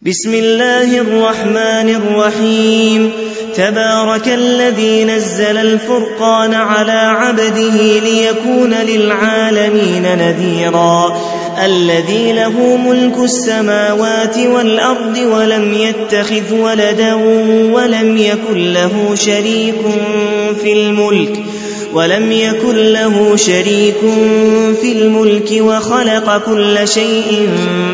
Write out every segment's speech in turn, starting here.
بسم الله الرحمن الرحيم. تبارك الذي نزل الفرقان على عبده ليكون للعالمين نذيرا. الذي له ملك السماوات والأرض ولم يتخذ ولدا ولم يكن له شريك في الملك وخلق كل شيء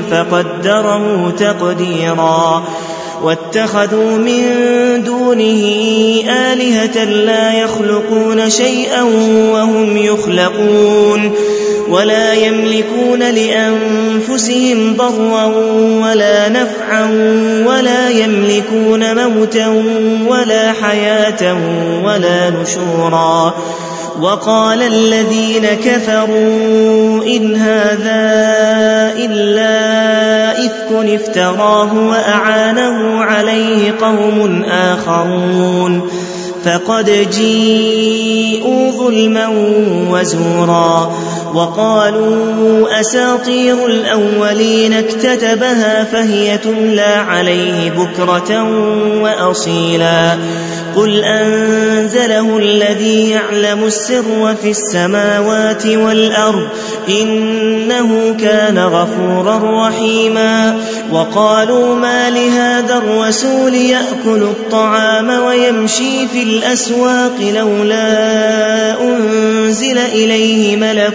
فقدره تقديرا. واتخذوا من دونه آلهة لا يخلقون شيئا وهم يخلقون ولا يملكون لأنفسهم ضرا ولا نفعا ولا يملكون موتا ولا حياة ولا نشورا. وقال الذين كفروا إن هذا إلا إفك افتراه وأعانه عليه قوم آخرون فقد جيءوا ظلما وزورا. وقالوا أساطير الأولين اكتتبها فهي تملى عليه بكرة وأصيلا. قل أنزله الذي يعلم السر في السماوات والأرض إنه كان غفورا رحيما. وقالوا ما لهذا الرسول يأكل الطعام ويمشي في الأسواق لولا أنزل إليه ملك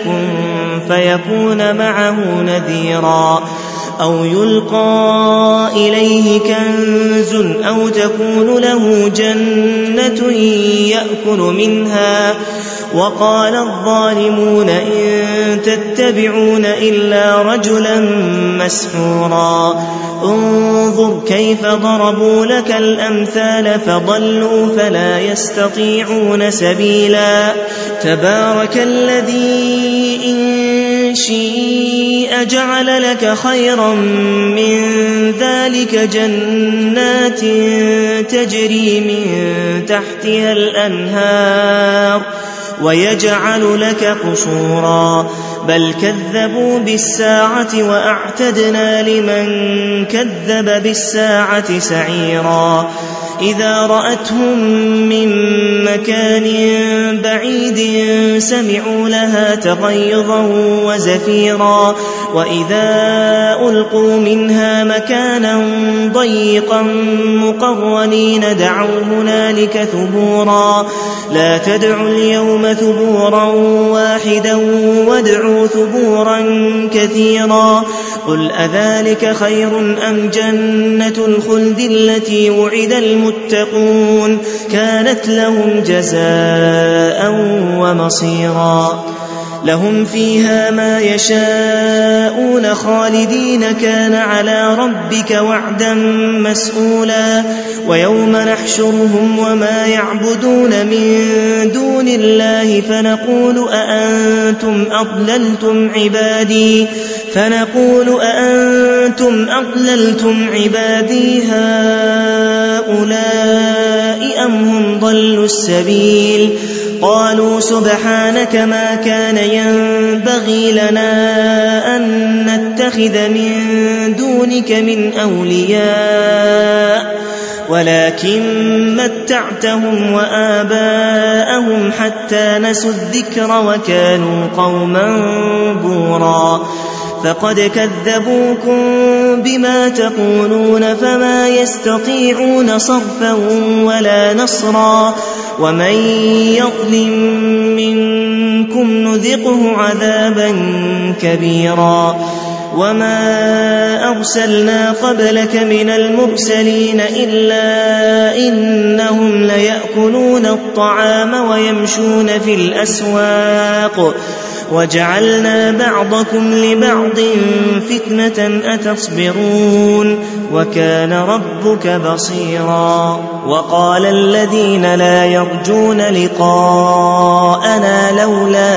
فيكون معه نذيرا أو يلقى إليه كنز أو تكون له جنة يأكل منها. وقال الظالمون إن تتبعون إلا رجلا مسحورا. انظر كيف ضربوا لك الأمثال فضلوا فلا يستطيعون سبيلا. تبارك الذي إن شيء جعل لك خيرا من ذلك جنات تجري من تحتها الأنهار ويجعل لك قصورا. بل كذبوا بالساعة وأعتدنا لمن كذب بالساعة سعيرا. إذا رأتهم من مكان بعيد سمعوا لها تغيظا وزفيرا. وإذا ألقوا منها مكانا ضيقا مقرنين دعوا هنالك ثبورا. لا تدعوا اليوم ثبورا واحدا وادعوا ثبورا كثيرا. قل أذلك خير أم جنة الخلد التي وعد المتقون كانت لهم جزاء ومصيرا. لهم فيها ما يشاءون خالدين كان على ربك وعدا مسئولا. ويوم نحشرهم وما يعبدون من دون الله فنقول أأنتم أضللتم عبادي هؤلاء أم هم ضلوا السبيل. قالوا سبحانك ما كان ينبغي لنا أن نتخذ من دونك من أولياء ولكن متعتهم وآباءهم حتى نسوا الذكر وكانوا قوما بورا. فقد كذبوكم بما تقولون فما يستطيعون صرفا ولا نصرا. ومن يظلم منكم نذقه عذابا كبيرا. وما أرسلنا قبلك من المرسلين إلا إنهم ليأكلون الطعام ويمشون في الأسواق وجعلنا بعضكم لبعض فتنة أتصبرون وكان ربك بصيرا. وقال الذين لا يرجون لقاءنا لولا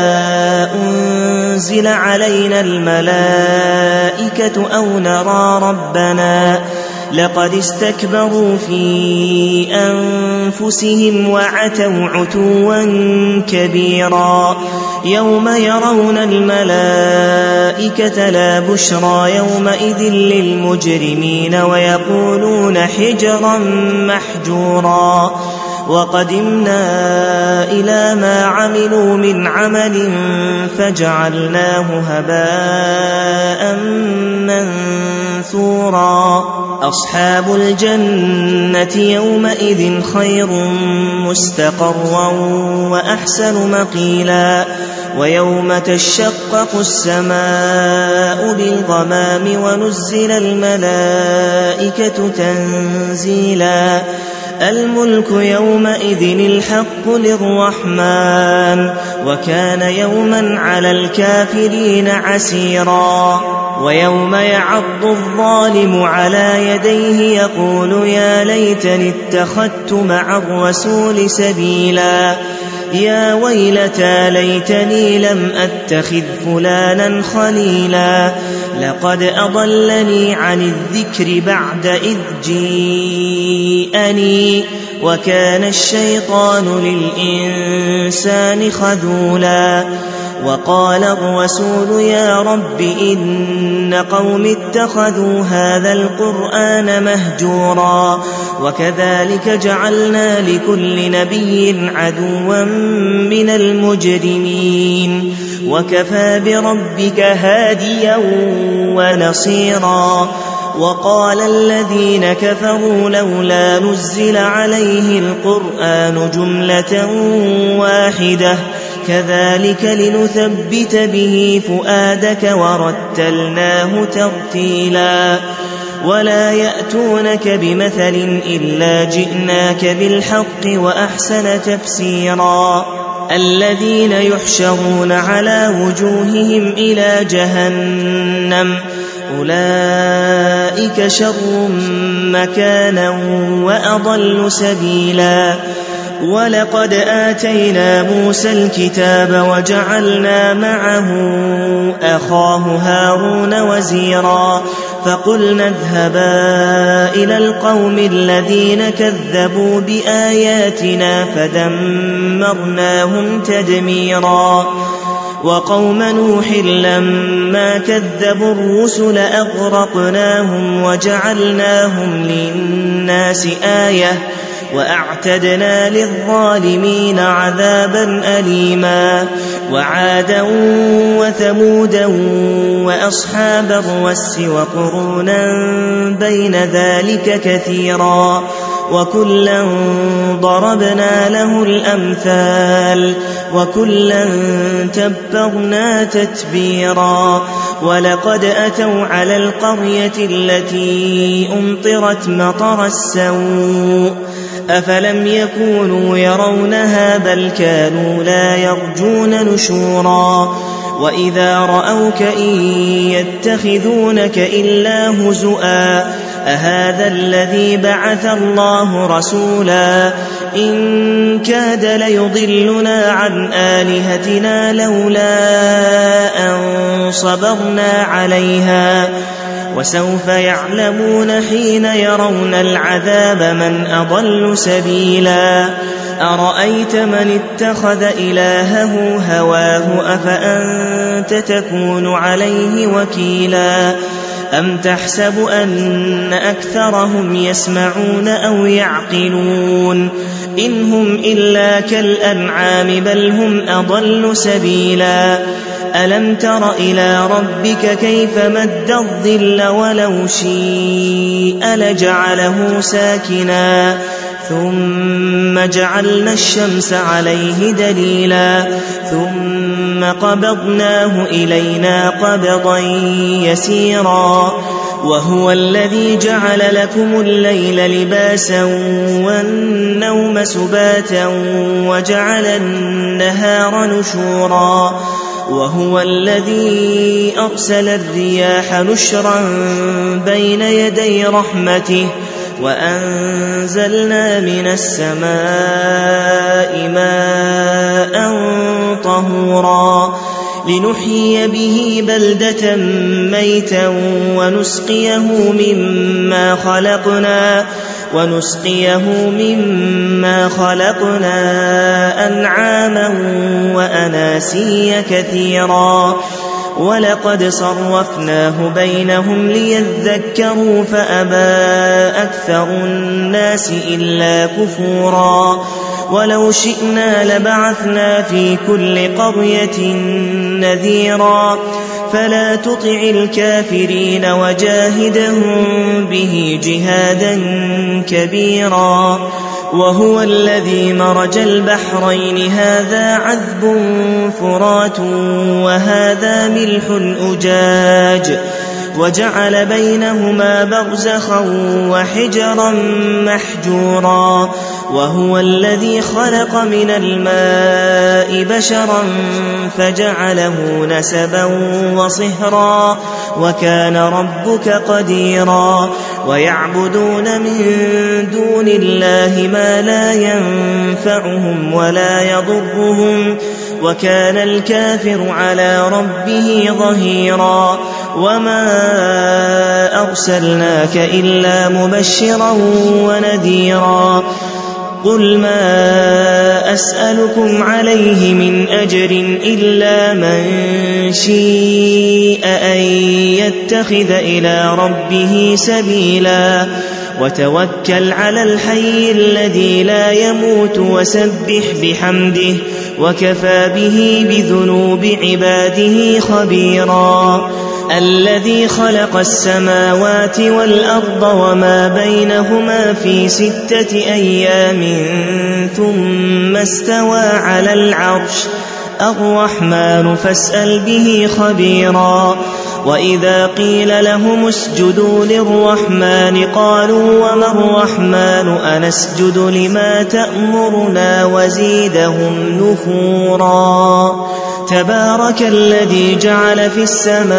أنزل علينا الملائكة أو نرى ربنا لقد استكبروا في أنفسهم وعتوا عتوا كبيرا يوم يرون الملائكة لا بشرى يومئذ للمجرمين ويقولون حجرا محجورا وقدمنا إلى ما عملوا من عمل فجعلناه هباء منثورا أصحاب الجنة يومئذ خير مستقرا وأحسن مقيلا ويوم تشقق السماء بالغمام ونزل الملائكة تنزيلا الملك يومئذ الحق للرحمن وكان يوما على الكافرين عسيرا ويوم يعض الظالم على يديه يقول يا ليتني اتخذت مع الرسول سبيلا يا ويلتى ليتني لم أتخذ فلانا خليلا لقد أضلني عن الذكر بعد إذ جيءني وكان الشيطان للإنسان خذولا وقال الرسول يا رب إن قوم اتخذوا هذا القرآن مهجورا وكذلك جعلنا لكل نبي عدوا من المجرمين وكفى بربك هاديا ونصيرا وقال الذين كفروا لولا نزل عليه القرآن جملة واحدة كذلك لنثبت به فؤادك ورتلناه ترتيلا ولا يأتونك بمثل إلا جئناك بالحق وأحسن تفسيرا الذين يحشرون على وجوههم إلى جهنم أولئك شر مكانا وأضل سبيلا ولقد آتينا موسى الكتاب وجعلنا معه أخاه هارون وزيرا فقلنا اذهبا إلى القوم الذين كذبوا بآياتنا فدمرناهم تدميرا وقوم نوح لما كذبوا الرسل أغرقناهم وجعلناهم للناس آية وأعتدنا للظالمين عذابا أليما وعادا وثمودا وأصحاب الرس وقرونا بين ذلك كثيرا وكلا ضربنا له الأمثال وكلا تبرنا تتبيرا ولقد أتوا على القرية التي أمطرت مطر السوء أفلم يكونوا يرونها بل كانوا لا يرجون نشورا وإذا رأوك إن يتخذونك إلا هزؤا أهذا الذي بعث الله رسولا إن كاد ليضلنا عن آلهتنا لولا أن صبرنا عليها وسوف يعلمون حين يرون العذاب من أضل سبيلا أرأيت من اتخذ إلهه هواه أفأنت تكون عليه وكيلا أم تحسب أن أكثرهم يسمعون أو يعقلون إن هم إلا كالأنعام بل هم أضل سبيلا ألم تر إلى ربك كيف مد الظل ولو شيء لجعله ساكنا ثم جعلنا الشمس عليه دليلا ثم قبضناه إلينا قبضا يسيرا وهو الذي جعل لكم الليل لباسا والنوم سباتا وجعل النهار نشورا وهو الذي أرسل الرياح نشرا بين يدي رحمته وأنزلنا من السماء ماء طهورا لنحيي به بلدة ميتا ونسقيه مما خلقنا أنعاما وأناسيا كثيرا ولقد صرفناه بينهم ليذكروا فأبى أكثر الناس إلا كفورا ولو شئنا لبعثنا في كل قرية نذيرا فلا تطع الكافرين وجاهدهم به جهادا كبيرا وهو الذي مرج البحرين هذا عذب فرات وهذا ملح أجاج وجعل بينهما برزخا وحجرا محجورا وهو الذي خلق من الماء بشرا فجعله نسبا وصهرا وكان ربك قديرا ويعبدون من دون الله ما لا ينفعهم ولا يضرهم وكان الكافر على ربه ظهيرا وما أرسلناك إلا مبشرا ونذيرا قل ما أسألكم عليه من أجر إلا من شيء أن يتخذ إلى ربه سبيلا وتوكل على الحي الذي لا يموت وسبح بحمده وكفى به بذنوب عباده خبيرا الذي خلق السماوات والأرض وما بينهما في 6 أيام ثم استوى على العرش الرحمن فاسأل به خبيرا وإذا قيل لهم اسجدوا للرحمن قالوا وما الرحمن أنسجد لما تأمرنا وزيدهم نفورا تبارك الذي جعل في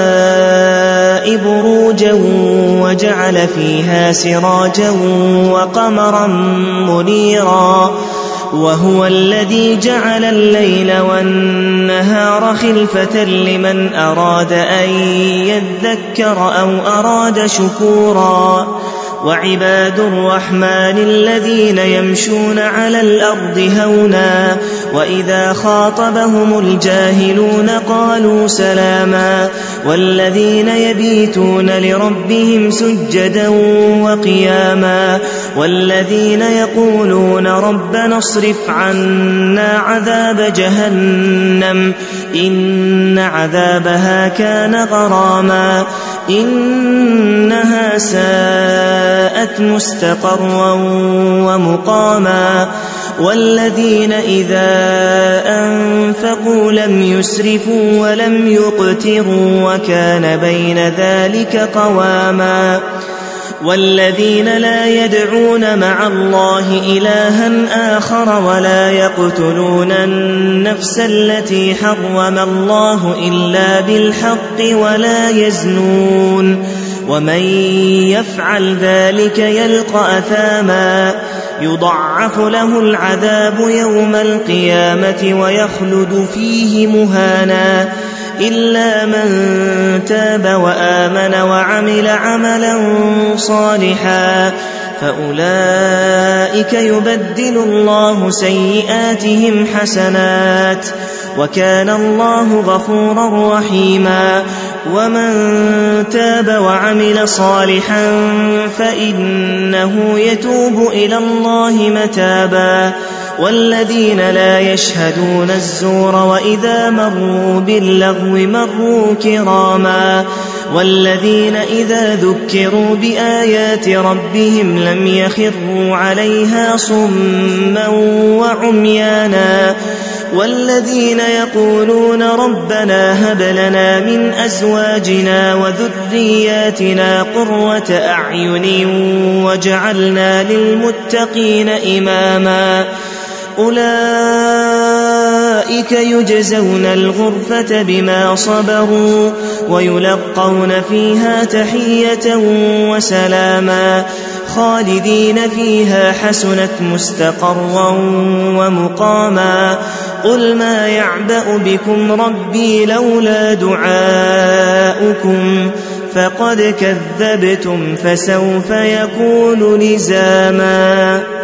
السماء بروجا وجعل فيها سراجا وقمرا منيرا وهو الذي جعل الليل والنهار خلفة لمن أراد أن يذكر أو أراد شكورا وعباد الرحمن الذين يمشون على الأرض هونا وإذا خاطبهم الجاهلون قالوا سلاما والذين يبيتون لربهم سجدا وقياما والذين يقولون ربنا اصرف عنا عذاب جهنم إن عذابها كان غراما إنها ساءت مستقرا ومقاما والذين إذا أنفقوا لم يسرفوا ولم يقتروا وكان بين ذلك قواما والذين لا يدعون مع الله إلها آخر ولا يقتلون النفس التي حرم الله إلا بالحق ولا يزنون ومن يفعل ذلك يلقى أثاما يضعف له العذاب يوم القيامة ويخلد فيه مهانا إلا من تاب وآمن وعمل عملا صالحا فأولئك يبدل الله سيئاتهم حسنات وكان الله غفورا رحيما ومن تاب وعمل صالحا فإنه يتوب إلى الله متابا والذين لا يشهدون الزور وإذا مروا باللغو مروا كراما والذين إذا ذكروا بآيات ربهم لم يخروا عليها صما وعميانا والذين يقولون ربنا هب لنا من أزواجنا وذرياتنا قرة أعين واجعلنا للمتقين إماما أولئك أولئك يجزون الغرفة بما صبروا ويلقون فيها تحية وسلاما خالدين فيها حسنت مستقرا ومقاما قل ما يعبأ بكم ربي لولا دعاؤكم فقد كذبتم فسوف يكون لزاما